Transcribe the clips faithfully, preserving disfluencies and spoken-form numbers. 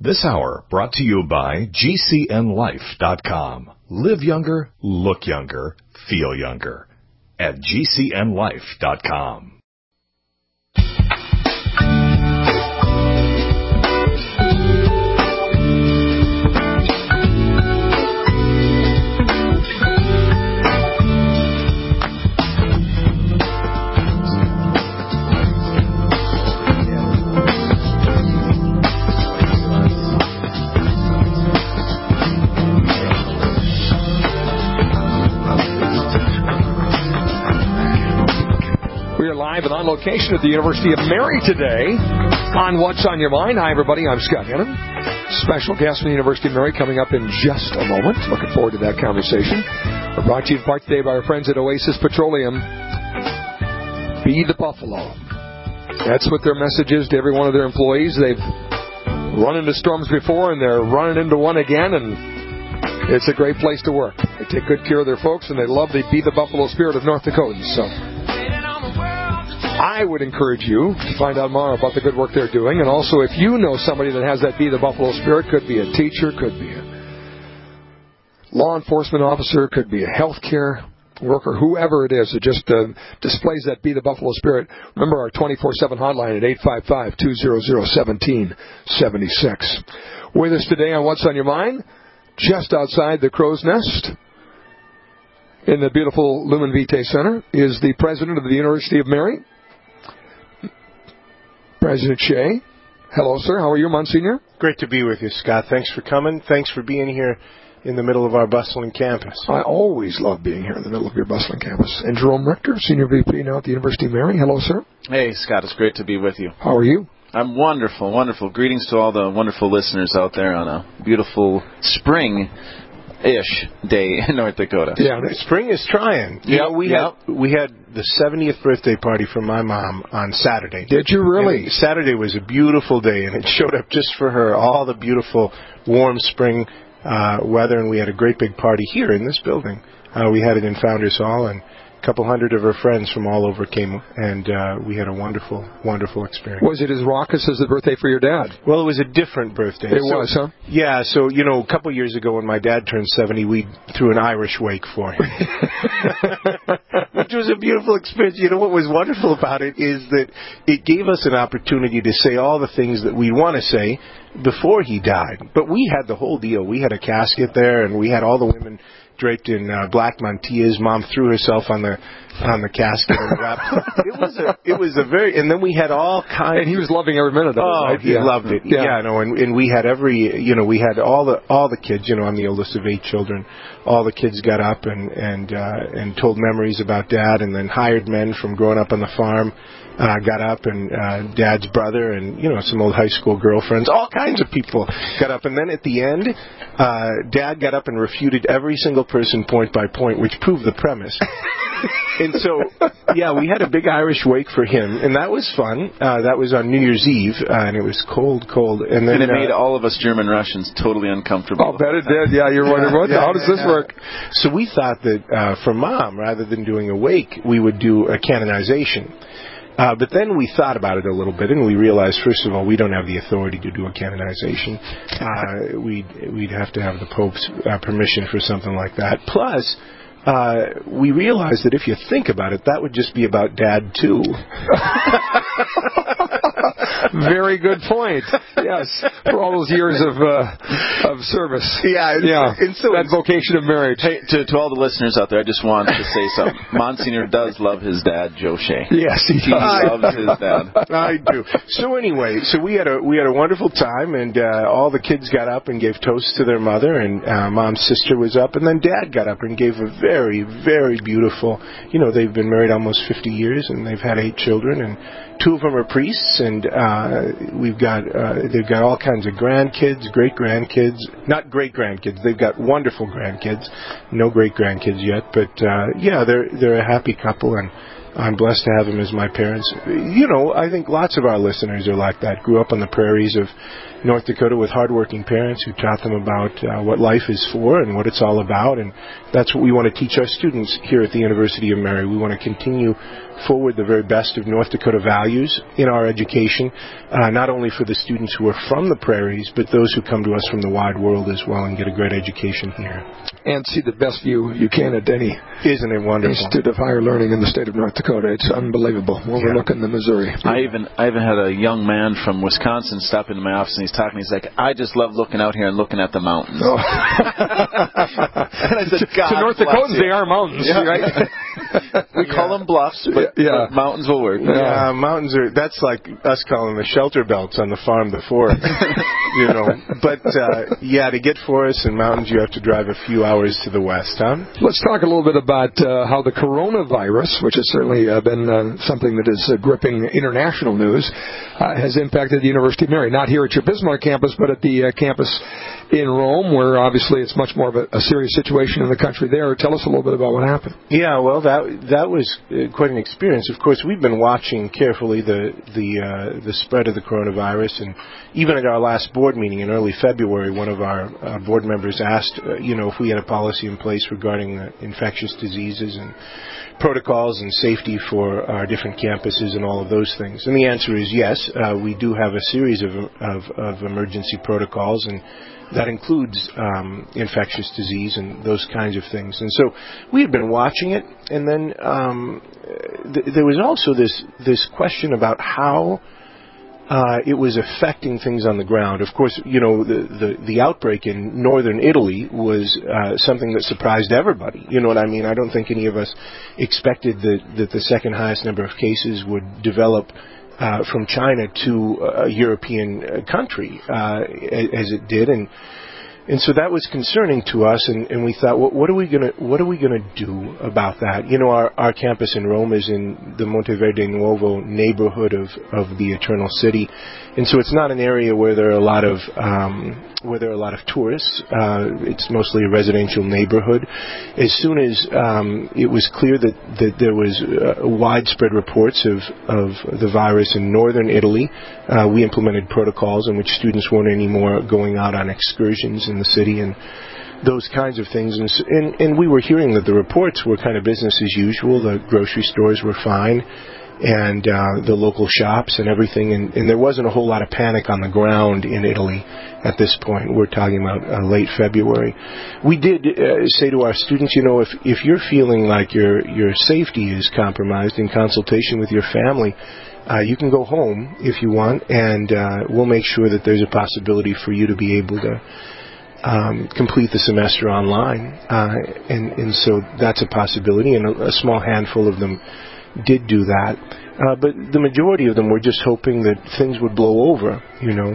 This hour brought to you by G C N life dot com. Live younger, look younger, feel younger at G C N life dot com. Live and on location at the University of Mary today on What's on Your Mind. Hi, everybody. I'm Scott Hennon. Special guest from the University of Mary coming up in just a moment. Looking forward to that conversation. We're brought to you in part today by our friends at Oasis Petroleum. Be the Buffalo. That's what their message is to every one of their employees. They've run into storms before, and they're running into one again, and it's a great place to work. They take good care of their folks, and they love the Be the Buffalo spirit of North Dakotans. So I would encourage you to find out more about the good work they're doing. And also, if you know somebody that has that Be the Buffalo spirit, could be a teacher, could be a law enforcement officer, could be a healthcare worker, whoever it is that just uh, displays that Be the Buffalo spirit. Remember our twenty-four seven hotline at eight five five, two hundred, seventeen seventy-six. With us today on What's on Your Mind, just outside the Crow's Nest in the beautiful Lumen Vitae Center, is the president of the University of Mary, President Shea. Hello, sir. How are you, Monsignor? Great to be with you, Scott. Thanks for coming. Thanks for being here in the middle of our bustling campus. I always love being here in the middle of your bustling campus. And Jerome Richter, Senior V P now at the University of Mary. Hello, sir. Hey, Scott. It's great to be with you. How are you? I'm wonderful, wonderful. Greetings to all the wonderful listeners out there on a beautiful spring ish day in North Dakota. Yeah, spring is trying. You yep, know, we yep. had we had the seventieth birthday party for my mom on Saturday. Did you really? And Saturday was a beautiful day, and it showed up just for her, all the beautiful warm spring uh, weather, and we had a great big party here in this building. Uh, we had it in Founders Hall, and a couple hundred of her friends from all over came, and uh, we had a wonderful, wonderful experience. Was it as raucous as the birthday for your dad? Well, it was a different birthday. It so, was, huh? Yeah, so, you know, a couple years ago when my dad turned seventy, we threw an Irish wake for him, which was a beautiful experience. You know, what was wonderful about it is that it gave us an opportunity to say all the things that we want to say before he died. But we had the whole deal. We had a casket there, and we had all the women draped in uh, black mantillas. Mom threw herself on the on the casket and wrapped. It was a it was a very and then we had all kinds. And he was loving every minute of oh, it. Right? he yeah. loved it. Yeah, yeah no, and, and we had every you know we had all the all the kids. You know, I'm the oldest of eight children. All the kids got up and and uh, and told memories about Dad, and then hired men from growing up on the farm. Uh, got up, and uh, Dad's brother, and you know some old high school girlfriends, all kinds of people got up, and then at the end, uh, Dad got up and refuted every single person point by point, which proved the premise. And so, yeah, we had a big Irish wake for him, and that was fun. Uh, that was on New Year's Eve, uh, and it was cold, cold, and then and it uh, made all of us German Russians totally uncomfortable. I'll bet it did. Yeah, you're wondering what? Yeah, How does this yeah. work? So we thought that uh, for Mom, rather than doing a wake, we would do a canonization. Uh, but then we thought about it a little bit, and we realized, first of all, we don't have the authority to do a canonization. Uh, we'd, we'd have to have the Pope's uh, permission for something like that. Plus, uh, we realized that if you think about it, that would just be about Dad, too. Very good point. Yes, for all those years of uh, of service. Yeah, yeah. And so that vocation of marriage. Hey, to, to all the listeners out there, I just wanted to say something. Monsignor does love his dad, Joe Shea. Yes, he, he loves his dad. I do. So anyway, so we had a we had a wonderful time, and uh, all the kids got up and gave toasts to their mother, and uh, Mom's sister was up, and then Dad got up and gave a very, very beautiful. You know, they've been married almost fifty years, and they've had eight children, and two of them are priests, and uh, we've got uh, they've got all kinds of grandkids, great grandkids, not great grandkids. They've got wonderful grandkids, no great grandkids yet, but uh, yeah, they're they're a happy couple, and I'm blessed to have them as my parents. You know, I think lots of our listeners are like that. Grew up on the prairies of North Dakota with hardworking parents who taught them about uh, what life is for and what it's all about. And that's what we want to teach our students here at the University of Mary. We want to continue forward the very best of North Dakota values in our education, uh, not only for the students who are from the prairies, but those who come to us from the wide world as well and get a great education here. And see the best view you can at any Isn't it wonderful? Institute of Higher Learning in the state of North Dakota. It's unbelievable. Overlooking yeah. the Missouri. I even I even had a young man from Wisconsin stop into my office, and he's talking. He's like, I just love looking out here and looking at the mountains. Oh. And I said, God to North Dakotans, they are mountains, yeah. right? We call yeah. them bluffs, but, yeah. but mountains will work. Yeah, yeah, mountains are, that's like us calling the shelter belts on the farm the forest, you know. But, uh, yeah, to get forests and mountains, you have to drive a few hours to the west, huh? Let's talk a little bit about uh, how the coronavirus, which has certainly uh, been uh, something that is uh, gripping international news, uh, has impacted the University of Mary. Not here at your Bismarck campus, but at the uh, campus in Rome, where obviously it's much more of a, a serious situation in the country there. Tell us a little bit about what happened. Yeah, well, that that was uh, quite an experience. Of course, we've been watching carefully the the uh, the spread of the coronavirus, and even at our last board meeting in early February, one of our uh, board members asked, uh, you know, if we had a policy in place regarding uh, infectious diseases and protocols and safety for our different campuses and all of those things. And the answer is yes. Uh, we do have a series of of, of emergency protocols, and that includes um, infectious disease and those kinds of things. And so we had been watching it, and then um, th- there was also this this question about how uh, it was affecting things on the ground. Of course, you know, the, the, the outbreak in northern Italy was uh, something that surprised everybody. You know what I mean? I don't think any of us expected that, that the second highest number of cases would develop Uh, from China to a European uh, country uh, as it did, and and so that was concerning to us, and, and we thought, well, what are we gonna what are we gonna do about that? You know, our, our campus in Rome is in the Monteverde Nuovo neighborhood of, of the Eternal City, and so it's not an area where there are a lot of um, where there are a lot of tourists. Uh, it's mostly a residential neighborhood. As soon as um, it was clear that, that there was uh, widespread reports of, of the virus in northern Italy, uh, we implemented protocols in which students weren't anymore going out on excursions in the city and those kinds of things. And, and, and we were hearing that the reports were kind of business as usual. The grocery stores were fine, and uh, the local shops and everything, and, and there wasn't a whole lot of panic on the ground in Italy at this point. We're talking about uh, late February. We did uh, say to our students, you know, if, if you're feeling like your, your safety is compromised, in consultation with your family, uh, you can go home if you want, and uh, we'll make sure that there's a possibility for you to be able to Um, complete the semester online, uh, and, and so that's a possibility, and a, a small handful of them did do that, uh, but the majority of them were just hoping that things would blow over, you know.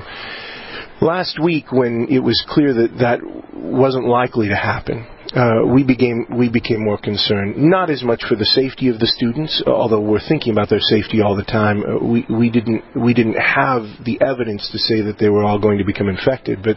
Last week, when it was clear that that wasn't likely to happen, uh, we became we became more concerned, not as much for the safety of the students, although we're thinking about their safety all the time. Uh, we we didn't we didn't have the evidence to say that they were all going to become infected, but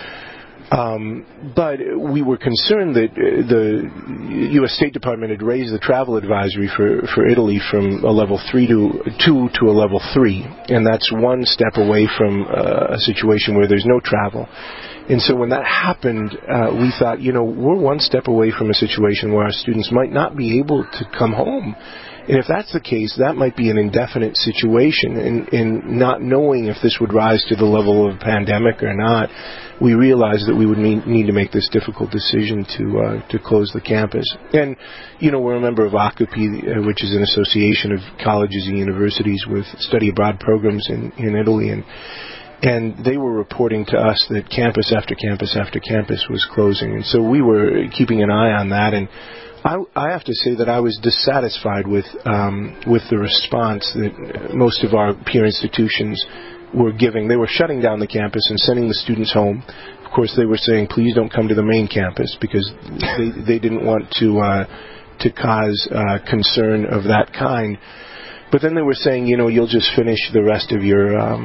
Um, but we were concerned that uh, the U S State Department had raised the travel advisory for, for Italy from a level three to two to a level three, and that's one step away from uh, a situation where there's no travel. And so when that happened, uh, we thought, you know, we're one step away from a situation where our students might not be able to come home. And if that's the case, that might be an indefinite situation. And, and not knowing if this would rise to the level of a pandemic or not, we realized that we would need, need to make this difficult decision to uh, to close the campus. And, you know, we're a member of ACUPI, uh, which is an association of colleges and universities with study abroad programs in, in Italy. And And they were reporting to us that campus after campus after campus was closing. And so we were keeping an eye on that. And I, I have to say that I was dissatisfied with um, with the response that most of our peer institutions were giving. They were shutting down the campus and sending the students home. Of course, they were saying, please don't come to the main campus, because they, they didn't want to uh, to cause uh, concern of that kind. But then they were saying, you know, you'll just finish the rest of your um,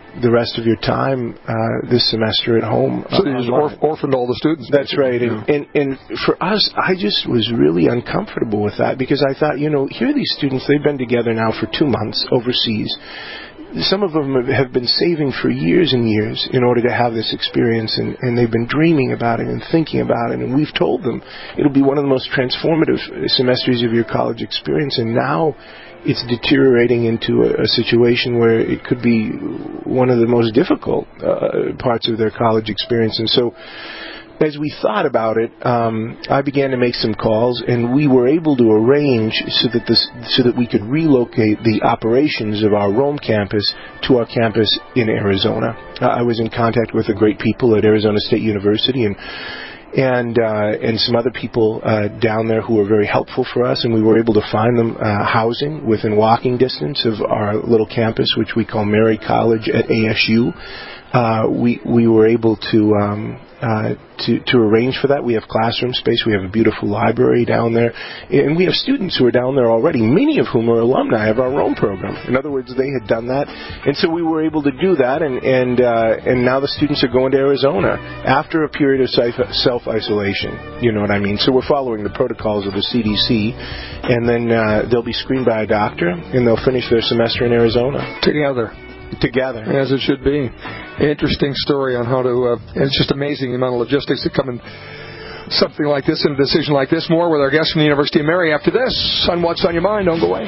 the rest of your time uh, this semester at home. So you just orph- orphaned all the students. That's right. And, and and for us, I just was really uncomfortable with that because I thought, you know, here are these students, they've been together now for two months overseas. Some of them have been saving for years and years in order to have this experience, and, and they've been dreaming about it and thinking about it, and we've told them it'll be one of the most transformative semesters of your college experience, and now it's deteriorating into a, a situation where it could be one of the most difficult uh, parts of their college experience. And so as we thought about it, um, I began to make some calls, and we were able to arrange so that this, so that we could relocate the operations of our Rome campus to our campus in Arizona. Uh, I was in contact with the great people at Arizona State University and and uh, and some other people uh, down there who were very helpful for us, and we were able to find them uh, housing within walking distance of our little campus, which we call Mary College at A S U. Uh, we we were able to um, uh, to to arrange for that. We have classroom space. We have a beautiful library down there, and we have students who are down there already. Many of whom are alumni of our Rome program. In other words, they had done that, and so we were able to do that. And and uh, and now the students are going to Arizona after a period of self isolation. You know what I mean? So we're following the protocols of the C D C, and then uh, they'll be screened by a doctor, and they'll finish their semester in Arizona together. Together. As it should be. Interesting story on how to, uh, it's just amazing the amount of logistics that come in something like this and a decision like this. More with our guest from the University of Mary after this on What's on Your Mind. Don't go away.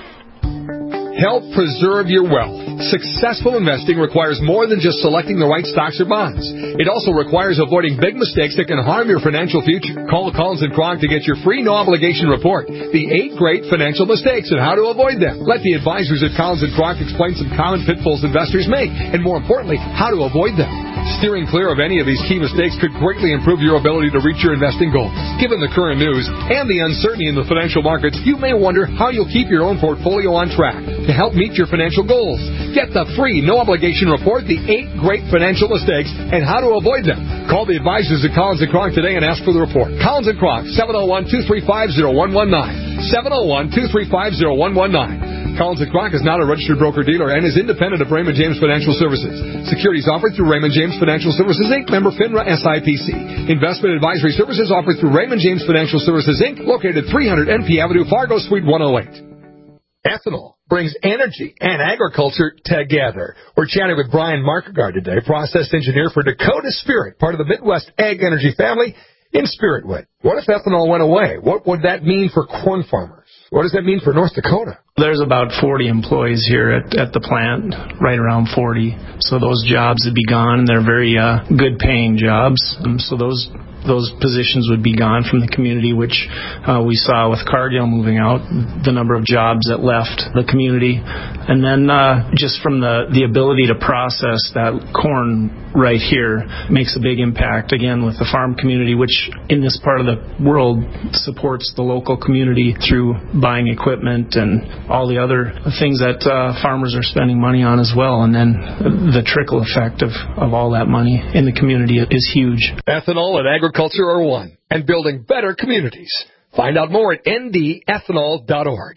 Help preserve your wealth. Successful investing requires more than just selecting the right stocks or bonds. It also requires avoiding big mistakes that can harm your financial future. Call Collins and Kronk to get your free no-obligation report, The Eight Great Financial Mistakes and How to Avoid Them. Let the advisors at Collins and Kronk explain some common pitfalls investors make, and more importantly, how to avoid them. Steering clear of any of these key mistakes could greatly improve your ability to reach your investing goals. Given the current news and the uncertainty in the financial markets, you may wonder how you'll keep your own portfolio on track to help meet your financial goals. Get the free no-obligation report, The Eight Great Financial Mistakes and How to Avoid Them. Call the advisors at Collins and Kronk today and ask for the report. Collins and Kronk, seven oh one, two three five, oh one one nine. seven oh one, two three five, oh one one nine. Collins and Kronk is not a registered broker-dealer and is independent of Raymond James Financial Services. Securities offered through Raymond James Financial Services, Incorporated, member FINRA S I P C. Investment advisory services offered through Raymond James Financial Services, Incorporated, located at three hundred N P Avenue, Fargo, Suite one oh eight. Ethanol brings energy and agriculture together. We're chatting with Brian Markegard today, process engineer for Dakota Spirit, part of the Midwest Ag Energy family in Spiritwood. What if ethanol went away? What would that mean for corn farmers? What does that mean for North Dakota? There's about forty employees here at, at the plant, right around forty. So those jobs would be gone, and they're very uh, good-paying jobs. Um, so those those positions would be gone from the community, which uh, we saw with Cargill moving out, the number of jobs that left the community. And then uh, just from the, the ability to process that corn right here makes a big impact, again, with the farm community, which in this part of the world supports the local community through buying equipment and all the other things that uh, farmers are spending money on as well. And then the trickle effect of, of all that money in the community is huge. Ethanol and agriculture are one, and building better communities. Find out more at N D ethanol dot org.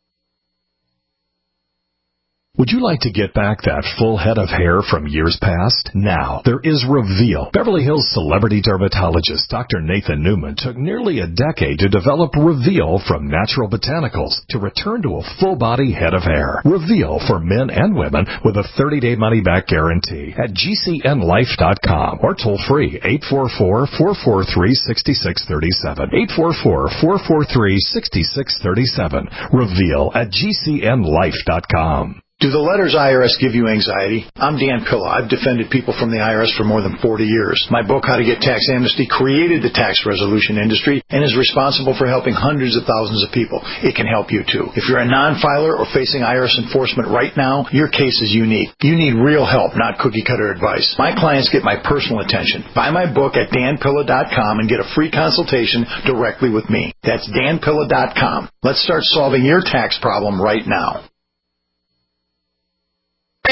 Would you like to get back that full head of hair from years past? Now, there is Reveal. Beverly Hills celebrity dermatologist Doctor Nathan Newman took nearly a decade to develop Reveal from natural botanicals to return to a full-body head of hair. Reveal for men and women with a thirty-day money-back guarantee at G C N life dot com or toll-free eight four four, four four three, six six three seven. eight four four, four four three, six six three seven. Reveal at G C N life dot com. Do the letters I R S give you anxiety? I'm Dan Pilla. I've defended people from the I R S for more than forty years. My book, How to Get Tax Amnesty, created the tax resolution industry and is responsible for helping hundreds of thousands of people. It can help you, too. If you're a non-filer or facing I R S enforcement right now, your case is unique. You need real help, not cookie-cutter advice. My clients get my personal attention. Buy my book at Dan Pilla dot com and get a free consultation directly with me. That's Dan Pilla dot com. Let's start solving your tax problem right now. Back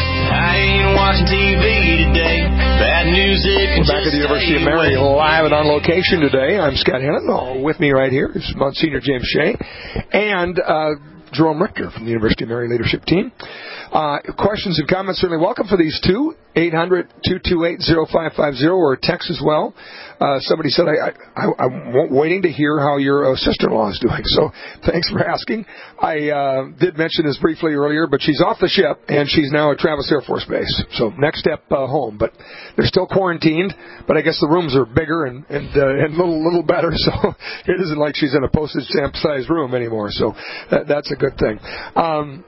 at the University of Mary, live and online location today. I'm Scott Hennon. Oh, with me right here is Monsignor James Shea and uh, Jerome Richter from the University of Mary Leadership Team. Uh, questions and comments certainly welcome for these two. eight hundred, two two eight, oh five five oh or text as well. Uh, somebody said, I, I, I'm waiting to hear how your uh, sister-in-law is doing. So thanks for asking. I uh, did mention this briefly earlier, but she's off the ship, and she's now at Travis Air Force Base. So next step uh, home. But they're still quarantined, but I guess the rooms are bigger and and, uh, and a little, little better. So it isn't like she's in a postage stamp-sized room anymore. So that, that's a good thing. Um,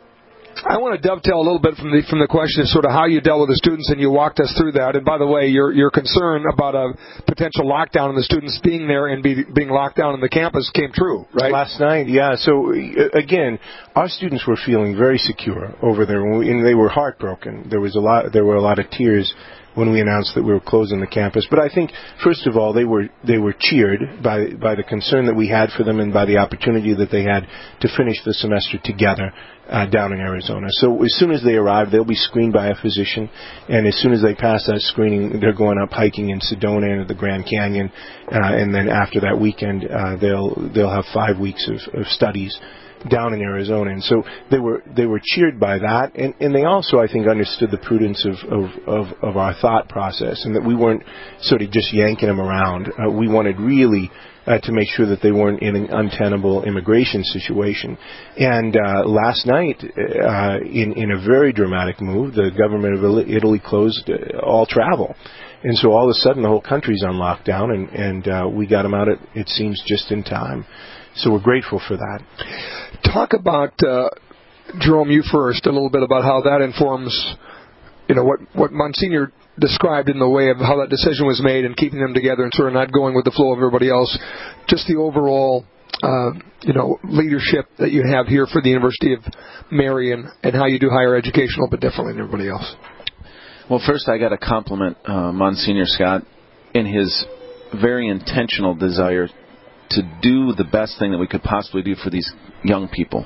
I want to dovetail a little bit from the from the question of sort of how you dealt with the students, and you walked us through that. And by the way, your your concern about a potential lockdown and the students being there and be, being locked down on the campus came true, right? Last night, yeah. So again, our students were feeling very secure over there, and they were heartbroken. There was a lot. There were a lot of tears when we announced that we were closing the campus. But I think, first of all, they were they were cheered by by the concern that we had for them and by the opportunity that they had to finish the semester together uh, down in Arizona. So as soon as they arrive, they'll be screened by a physician, and as soon as they pass that screening, they're going up hiking in Sedona and the Grand Canyon, uh, and then after that weekend, uh, they'll they'll have five weeks of, of studies down in Arizona. And so they were they were cheered by that, and, and they also, I think, understood the prudence of, of, of, of our thought process, and that we weren't sort of just yanking them around. Uh, we wanted really uh, to make sure that they weren't in an untenable immigration situation. And uh, last night, uh, in, in a very dramatic move, the government of Italy closed uh, all travel. And so all of a sudden the whole country's on lockdown, and, and uh, we got them out, at, it seems, just in time. So we're grateful for that. Talk about, uh, Jerome, you first, a little bit about how that informs, you know, what, what Monsignor described in the way of how that decision was made and keeping them together and sort of not going with the flow of everybody else. Just the overall, uh, you know, leadership that you have here for the University of Mary and, and how you do higher education a little bit differently than everybody else. Well, first I got to compliment uh, Monsignor Scott in his very intentional desire to do the best thing that we could possibly do for these young people.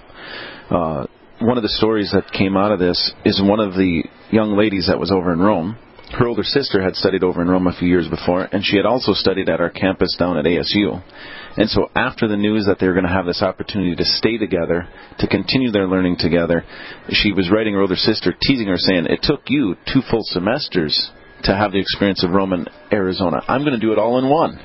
Uh, one of the stories that came out of this is one of the young ladies that was over in Rome. Her older sister had studied over in Rome a few years before, and she had also studied at our campus down at A S U. And so after the news that they were going to have this opportunity to stay together, to continue their learning together, she was writing her older sister, teasing her, saying, "It took you two full semesters to have the experience of Rome and Arizona. I'm going to do it all in one."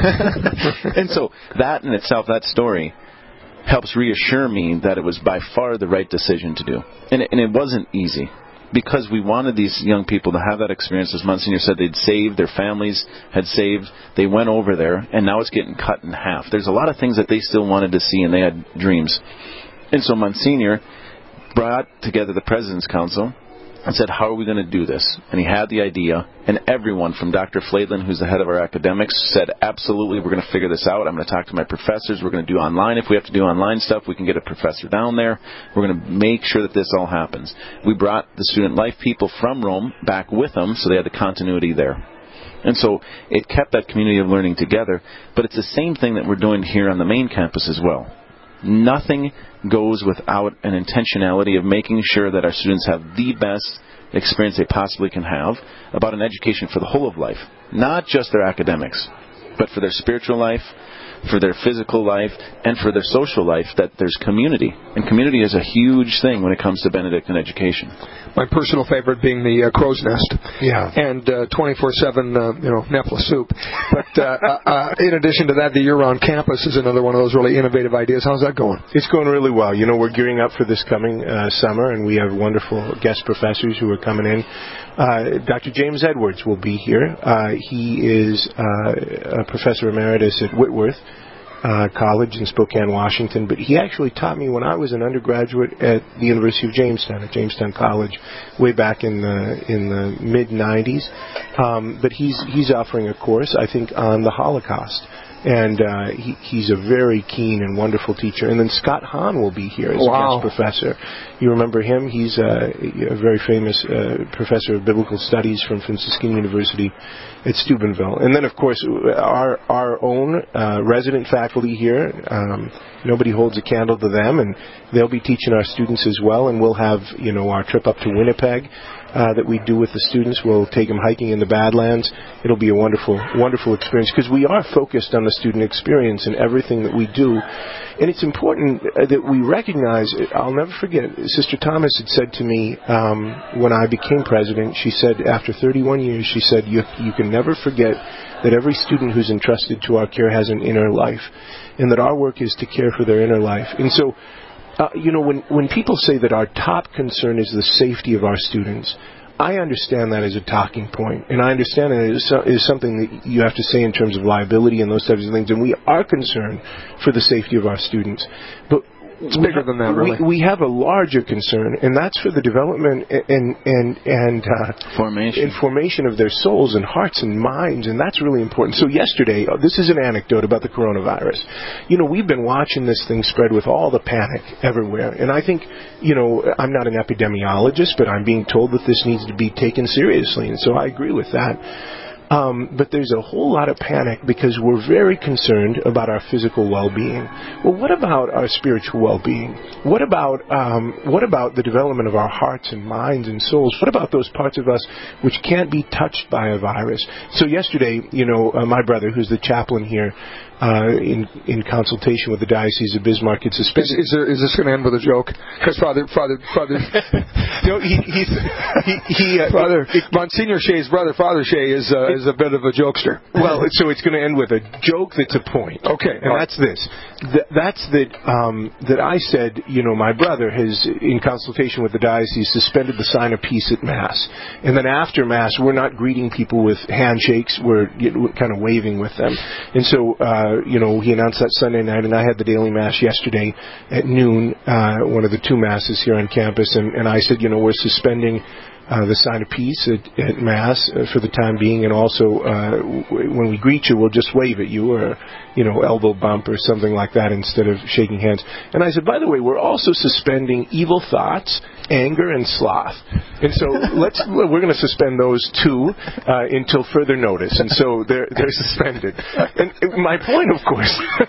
And so that in itself, that story, helps reassure me that it was by far the right decision to do. And it, and it wasn't easy, because we wanted these young people to have that experience. As Monsignor said, they'd saved, their families had saved, they went over there, and now it's getting cut in half. There's a lot of things that they still wanted to see, and they had dreams. And so Monsignor brought together the President's Council and said, how are we going to do this? And he had the idea, and everyone from Doctor Flaidlin, who's the head of our academics, said, absolutely, we're going to figure this out. I'm going to talk to my professors. We're going to do online. If we have to do online stuff, we can get a professor down there. We're going to make sure that this all happens. We brought the student life people from Rome back with them, so they had the continuity there. And so it kept that community of learning together, but it's the same thing that we're doing here on the main campus as well. Nothing goes without an intentionality of making sure that our students have the best experience they possibly can have about an education for the whole of life. Not just their academics, but for their spiritual life, for their physical life, and for their social life, that there's community. And community is a huge thing when it comes to Benedictine education. My personal favorite being the uh, crow's nest. Yeah. And uh, twenty-four seven, uh, you know, Nepla soup. But uh, uh, in addition to that, the year-round campus is another one of those really innovative ideas. How's that going? It's going really well. You know, we're gearing up for this coming uh, summer, and we have wonderful guest professors who are coming in. Uh, Doctor James Edwards will be here. Uh, he is uh, a professor emeritus at Whitworth uh, College in Spokane, Washington, but he actually taught me when I was an undergraduate at the University of Jamestown, at Jamestown College, way back in the in the mid nineties. Um, but he's he's offering a course, I think, on the Holocaust. And uh, he, he's a very keen and wonderful teacher. And then Scott Hahn will be here as wow. a guest professor. You remember him? He's a, a very famous uh, professor of biblical studies from Franciscan University at Steubenville. And then, of course, our our own uh, resident faculty here. Um, nobody holds a candle to them, and they'll be teaching our students as well. And we'll have, you know, our trip up to Winnipeg. uh, that we do with the students. We'll take them hiking in the Badlands. It'll be a wonderful, wonderful experience because we are focused on the student experience in everything that we do. And it's important that we recognize, I'll never forget, Sister Thomas had said to me um, when I became president, she said, after thirty-one years, she said, you, you can never forget that every student who's entrusted to our care has an inner life, and that our work is to care for their inner life. And so, uh, you know, when, when people say that our top concern is the safety of our students, I understand that as a talking point, and I understand that it is, so, is something that you have to say in terms of liability and those types of things, and we are concerned for the safety of our students. But it's bigger than that, really. We, we have a larger concern, and that's for the development and and and uh, formation, and formation of their souls and hearts and minds, and that's really important. So yesterday, uh, this is an anecdote about the coronavirus. You know, we've been watching this thing spread with all the panic everywhere, and I think, you know, I'm not an epidemiologist, but I'm being told that this needs to be taken seriously, and so I agree with that. Um, but there's a whole lot of panic because we're very concerned about our physical well-being. Well, what about our spiritual well-being? What about um, what about the development of our hearts and minds and souls? What about those parts of us which can't be touched by a virus? So yesterday, you know, uh, my brother, who's the chaplain here, Uh, in in consultation with the Diocese of Bismarck, it's suspended. Is, is, there, is this going to end with a joke? Because Father, Father, Father, no, he, he's, he, he uh, Father, it, Monsignor Shea's brother, Father Shea, is uh, is a bit of a jokester. Well, so it's going to end with a joke that's a point. Okay, and that's this. Th- that's that um, that I said. You know, my brother has, in consultation with the diocese, suspended the sign of peace at Mass, and then after Mass, we're not greeting people with handshakes. We're, you know, kind of waving with them, and so. Uh, Uh, you know, he announced that Sunday night, and I had the daily Mass yesterday at noon, uh, one of the two Masses here on campus, and, and I said, you know, we're suspending uh, the sign of peace at, at Mass uh, for the time being, and also uh, w- when we greet you, we'll just wave at you, or, you know, elbow bump or something like that instead of shaking hands. And I said, by the way, we're also suspending evil thoughts, anger, and sloth. And so let's we're going to suspend those two uh, until further notice. And so they're they're suspended. And my point, of course,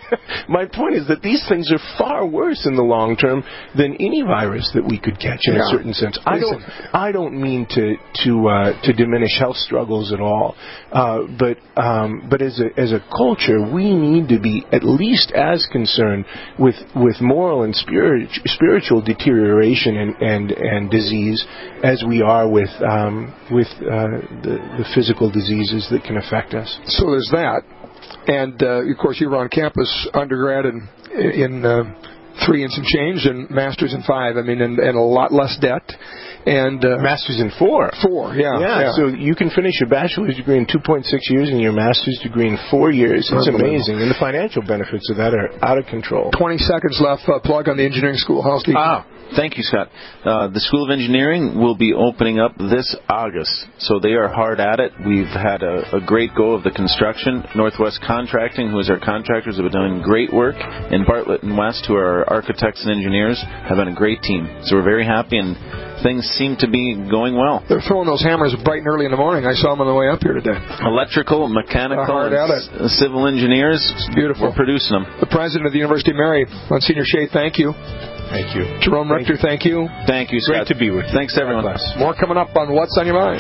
my point is that these things are far worse in the long term than any virus that we could catch in yeah. a certain sense. I don't I don't mean to to uh, to diminish health struggles at all. Uh, but um, but as a as a culture, we need to be at least as concerned with with moral and spirit, spiritual deterioration and, and and disease as we are with um, with uh, the, the physical diseases that can affect us. So there's that, and uh, of course you were on campus, undergrad in in uh, three and some change, and masters in five. I mean, and, and a lot less debt. And uh, masters in four. Four, yeah, yeah. Yeah, so you can finish your bachelor's degree in two point six years and your master's degree in four years. It's amazing. And the financial benefits of that are out of control. twenty seconds left. Uh, plug on the engineering school. Housekeeping. Ah, thank you, Scott. Uh, the School of Engineering will be opening up this August. So they are hard at it. We've had a, a great go of the construction. Northwest Contracting, who is our contractors, have been doing great work. And Bartlett and West, who are our architects and engineers, have been a great team. So we're very happy, and things seem to be going well. They're throwing those hammers bright and early in the morning. I saw them on the way up here today. Electrical, mechanical, and s- civil engineers. It's beautiful. We're producing them. The president of the University of Mary, Monsignor Shea, thank you. Thank you. Jerome thank Richter, you. thank you. Thank you, Scott. Great to be with you. Thanks, everyone. More coming up on What's on Your Mind.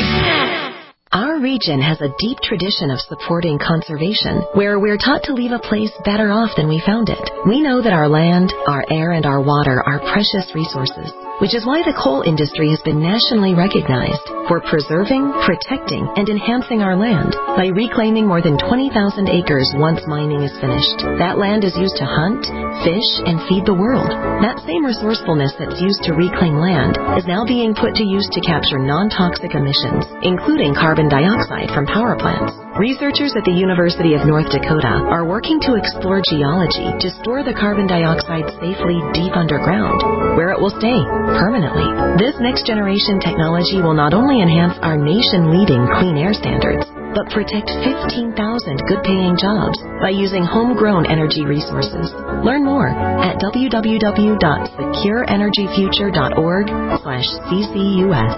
Our region has a deep tradition of supporting conservation, where we're taught to leave a place better off than we found it. We know that our land, our air, and our water are precious resources, which is why the coal industry has been nationally recognized for preserving, protecting, and enhancing our land by reclaiming more than twenty thousand acres once mining is finished. That land is used to hunt, fish, and feed the world. That same resourcefulness that's used to reclaim land is now being put to use to capture non-toxic emissions, including carbon dioxide from power plants. Researchers at the University of North Dakota are working to explore geology to store the carbon dioxide safely deep underground, where it will stay permanently. This next-generation technology will not only enhance our nation-leading clean air standards, but protect fifteen thousand good-paying jobs by using homegrown energy resources. Learn more at w w w dot secure energy future dot org slash C C U S.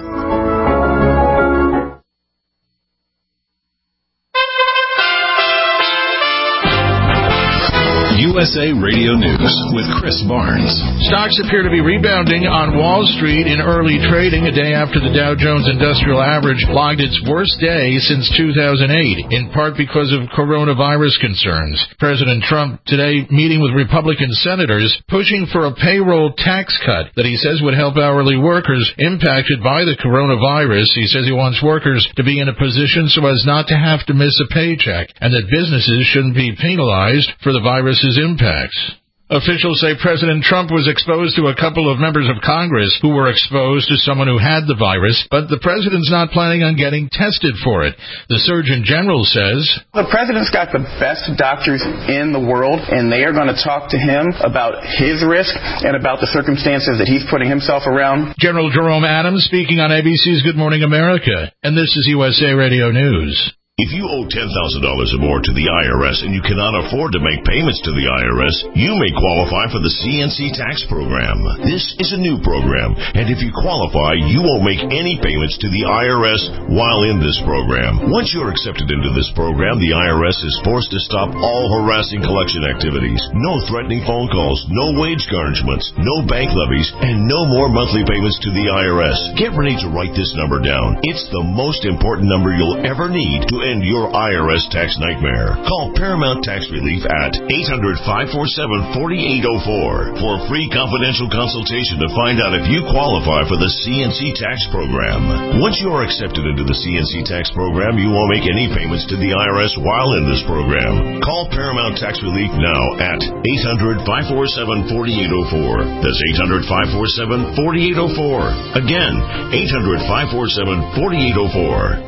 You U S A Radio News with Chris Barnes. Stocks appear to be rebounding on Wall Street in early trading, a day after the Dow Jones Industrial Average logged its worst day since two thousand eight, in part because of coronavirus concerns. President Trump today meeting with Republican senators, pushing for a payroll tax cut that he says would help hourly workers impacted by the coronavirus. He says he wants workers to be in a position so as not to have to miss a paycheck, and that businesses shouldn't be penalized for the virus's impacts. Officials say President Trump was exposed to a couple of members of Congress who were exposed to someone who had the virus, but the president's not planning on getting tested for it. The Surgeon General says, the president's got the best doctors in the world, and they are going to talk to him about his risk and about the circumstances that he's putting himself around. General Jerome Adams speaking on A B C's Good Morning America, and this is U S A Radio News. If you owe ten thousand dollars or more to the I R S and you cannot afford to make payments to the I R S, you may qualify for the C N C tax program. This is a new program, and if you qualify, you won't make any payments to the I R S while in this program. Once you're accepted into this program, the I R S is forced to stop all harassing collection activities. No threatening phone calls, no wage garnishments, no bank levies, and no more monthly payments to the I R S. Get ready to write this number down. It's the most important number you'll ever need to end your I R S tax nightmare. Call Paramount Tax Relief at eight hundred, five four seven, four eight zero four for a free confidential consultation to find out if you qualify for the C N C tax program. Once you are accepted into the C N C tax program, you won't make any payments to the I R S while in this program. Call Paramount Tax Relief now at eight hundred, five four seven, four eight zero four. That's eight hundred, five four seven, four eight zero four. Again, eight hundred, five four seven, four eight zero four.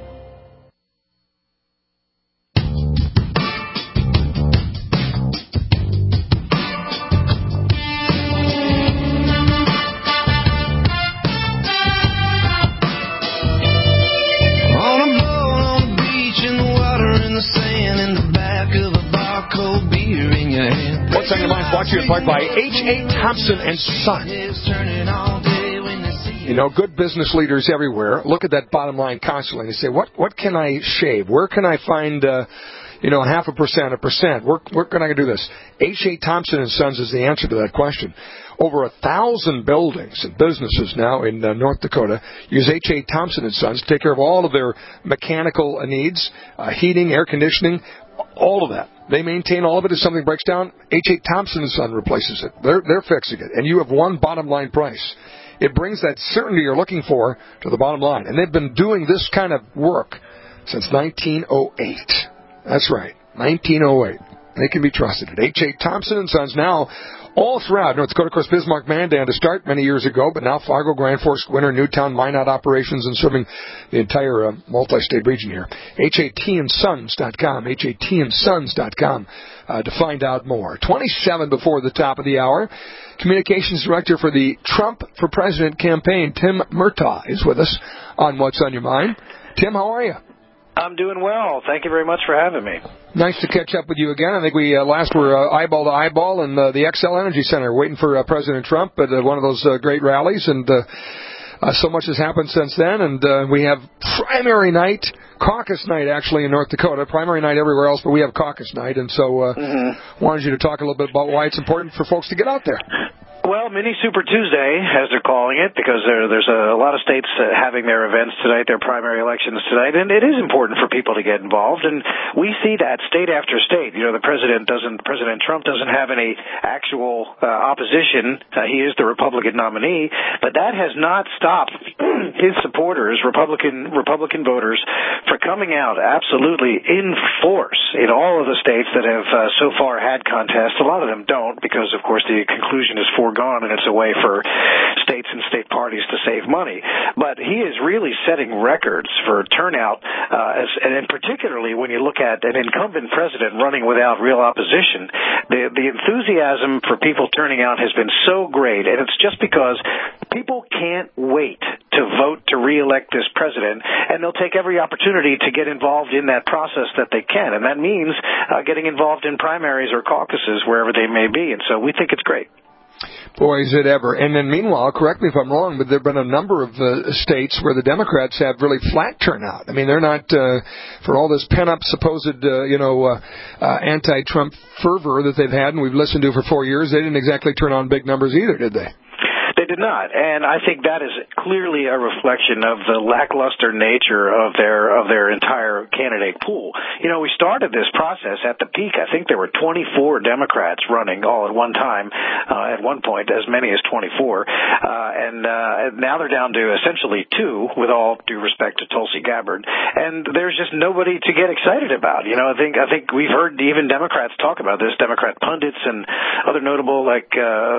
Brought to you by H A. Thompson and Son. You know, good business leaders everywhere look at that bottom line constantly and say, what what can I shave? Where can I find, uh, you know, half a percent, a percent? Where, where can I do this? H A. Thompson and Sons is the answer to that question. Over a thousand buildings and businesses now in uh, North Dakota use H A. Thompson and Sons to take care of all of their mechanical needs, uh, heating, air conditioning, all of that. They maintain all of it. If something breaks down, H A. Thompson and Son replaces it. They're, they're fixing it. And you have one bottom line price. It brings that certainty you're looking for to the bottom line. And they've been doing this kind of work since nineteen oh eight. That's right, nineteen oh eight. They can be trusted at H A. Thompson and Sons now all throughout North Dakota. Of course, Bismarck, Mandan to start many years ago, but now Fargo, Grand Forks, Winter, Newtown, Minot operations and serving the entire uh, multi-state region here. H A T and Sons dot com, H A T and Sons dot com uh, to find out more. twenty-seven before the top of the hour. Communications Director for the Trump for President campaign, Tim Murtaugh, is with us on What's on Your Mind. Tim, how are you? I'm doing well. Thank you very much for having me. Nice to catch up with you again. I think we uh, last were uh, eyeball to eyeball in uh, the Xcel Energy Center waiting for uh, President Trump at uh, one of those uh, great rallies, and uh, uh, so much has happened since then. And uh, we have primary night, caucus night actually in North Dakota, primary night everywhere else, but we have caucus night, and so uh, mm-hmm. wanted you to talk a little bit about why it's important for folks to get out there. Well, Mini Super Tuesday, as they're calling it, because there, there's a, a lot of states uh, having their events tonight, their primary elections tonight, and it is important for people to get involved. And we see that state after state. You know, the president doesn't, President Trump doesn't have any actual uh, opposition. Uh, he is the Republican nominee, but that has not stopped his supporters, Republican Republican voters, for coming out absolutely in force in all of the states that have uh, so far had contests. A lot of them don't, because of course the conclusion is foregone. Gone, and it's a way for states and state parties to save money. But he is really setting records for turnout, uh, as, and particularly when you look at an incumbent president running without real opposition, the, the enthusiasm for people turning out has been so great, and it's just because people can't wait to vote to reelect this president, and they'll take every opportunity to get involved in that process that they can, and that means uh, getting involved in primaries or caucuses wherever they may be, and so we think it's great. Boy, is it ever. And then meanwhile, correct me if I'm wrong, but there have been a number of uh, states where the Democrats have really flat turnout. I mean, they're not, uh, for all this pent-up supposed, uh, you know, uh, uh, anti-Trump fervor that they've had and we've listened to for four years, they didn't exactly turn on big numbers either, did they? They did not, and I think that is clearly a reflection of the lackluster nature of their of their entire candidate pool. You know, we started this process at the peak. I think there were twenty-four Democrats running all at one time. Uh, at one point, as many as twenty-four, uh, and uh, now they're down to essentially two. With all due respect to Tulsi Gabbard, and there's just nobody to get excited about. You know, I think I think we've heard even Democrats talk about this, Democrat pundits and other notable like,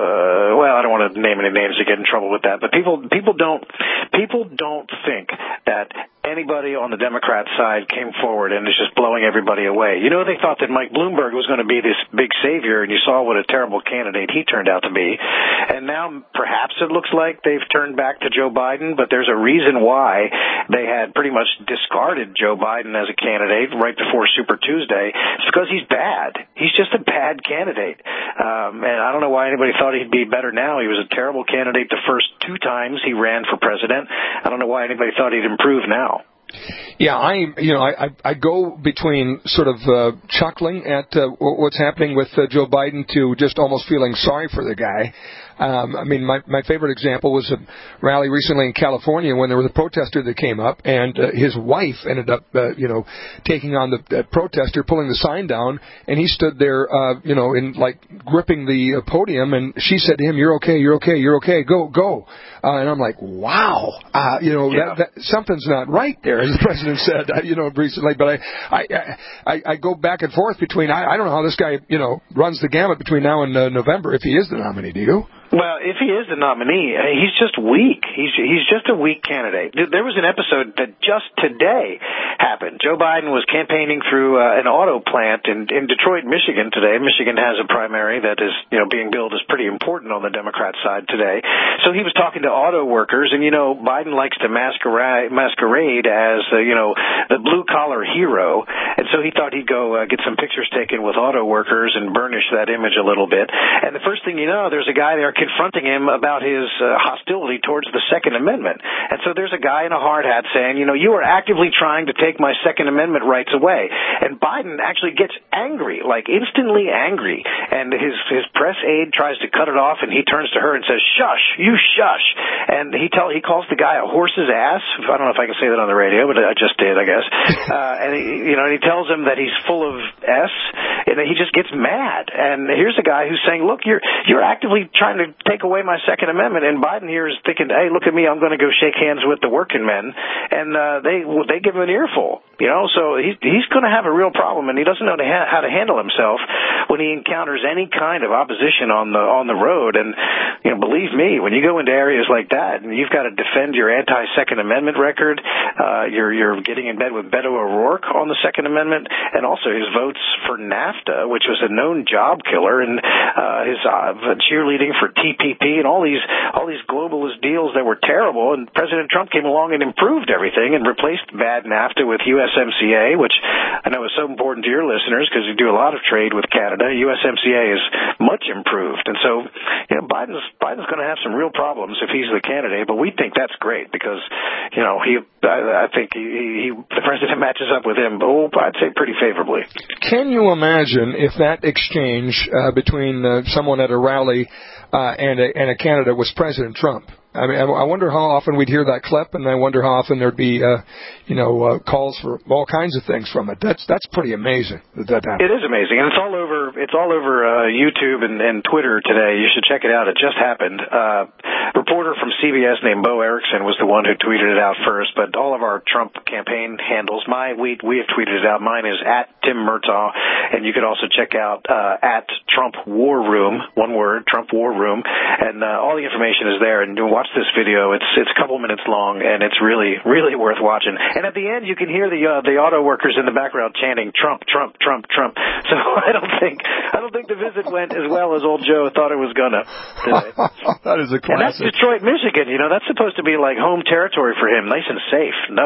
uh, well, I don't want to name any names to get in trouble with that, but people people don't people don't think that anybody on the Democrat side came forward and is just blowing everybody away. You know, they thought that Mike Bloomberg was going to be this big savior, and you saw what a terrible candidate he turned out to be. And now perhaps it looks like they've turned back to Joe Biden, but there's a reason why they had pretty much discarded Joe Biden as a candidate right before Super Tuesday. It's because he's bad. He's just a bad candidate. Um, and I don't know why anybody thought he'd be better now. He was a terrible candidate the first two times he ran for president. I don't know why anybody thought he'd improve now. Yeah, I you know I I, I go between sort of uh, chuckling at uh, what's happening with uh, Joe Biden to just almost feeling sorry for the guy. Um, I mean, my my favorite example was a rally recently in California when there was a protester that came up, and uh, his wife ended up, uh, you know, taking on the uh, protester, pulling the sign down, and he stood there, uh, you know, in like gripping the uh, podium, and she said to him, "You're okay, you're okay, you're okay, go, go." Uh, and I'm like, wow, uh, you know, yeah. that, that, something's not right there, as the president said, uh, you know, recently. But I, I, I, I go back and forth between. I, I don't know how this guy, you know, runs the gamut between now and uh, November if he is the nominee. Do you? Well, if he is the nominee, he's just weak. He's he's just a weak candidate. There was an episode that just today happened. Joe Biden was campaigning through uh, an auto plant in, in Detroit, Michigan today. Michigan has a primary that is, you know, being billed as pretty important on the Democrat side today. So he was talking to auto workers, and, you know, Biden likes to masquerade, masquerade as, uh, you know, the blue-collar hero. And so he thought he'd go uh, get some pictures taken with auto workers and burnish that image a little bit. And the first thing you know, there's a guy there confronting him about his uh, hostility towards the Second Amendment. And so there's a guy in a hard hat saying, you know, you are actively trying to take my Second Amendment rights away. And Biden actually gets angry, like instantly angry. And his, his press aide tries to cut it off, and he turns to her and says, "Shush, you shush." And he tell he calls the guy a horse's ass. I don't know if I can say that on the radio, but I just did, I guess. Uh, and he, you know, and he tells him that he's full of S, and he just gets mad. And here's a guy who's saying, look, you're you're actively trying to take away my Second Amendment, and Biden here is thinking, hey, look at me, I'm going to go shake hands with the working men, and uh, they they give him an earful, you know. So he's he's going to have a real problem, and he doesn't know to ha- how to handle himself when he encounters any kind of opposition on the on the road. And you know, believe me, when you go into areas like that, and you've got to defend your anti-Second Amendment record, uh, you're you're getting in bed with Beto O'Rourke on the Second Amendment, and also his votes for NAFTA, which was a known job killer, and uh, his uh, cheerleading for T P P and all these all these globalist deals that were terrible, and President Trump came along and improved everything and replaced bad NAFTA with U S M C A, which I know is so important to your listeners because you do a lot of trade with Canada. U S M C A is much improved, and so you know Biden's Biden's going to have some real problems if he's the candidate. But we think that's great because you know he I, I think he, he the president matches up with him. Oh, I'd say pretty favorably. Can you imagine if that exchange uh, between uh, someone at a rally Uh, and, a, and a candidate was President Trump? I mean, I wonder how often we'd hear that clip, and I wonder how often there'd be, uh, you know, uh, calls for all kinds of things from it. That's that's pretty amazing that that happened. It is amazing, and it's all over. It's all over uh, YouTube and, and Twitter today. You should check it out. It just happened. Uh, reporter from C B S named Bo Erickson was the one who tweeted it out first. But all of our Trump campaign handles, my we we have tweeted it out. Mine is at Tim Murtaugh, and you could also check out uh, at Trump War Room, one word, Trump War Room, and uh, all the information is there. And watch this video. It's it's a couple minutes long, and it's really really worth watching. And at the end, you can hear the uh, the auto workers in the background chanting Trump, Trump, Trump, Trump. So I don't think I don't think the visit went as well as old Joe thought it was gonna today. That is a classic. And that's Detroit, Michigan. You know, that's supposed to be like home territory for him, nice and safe. No.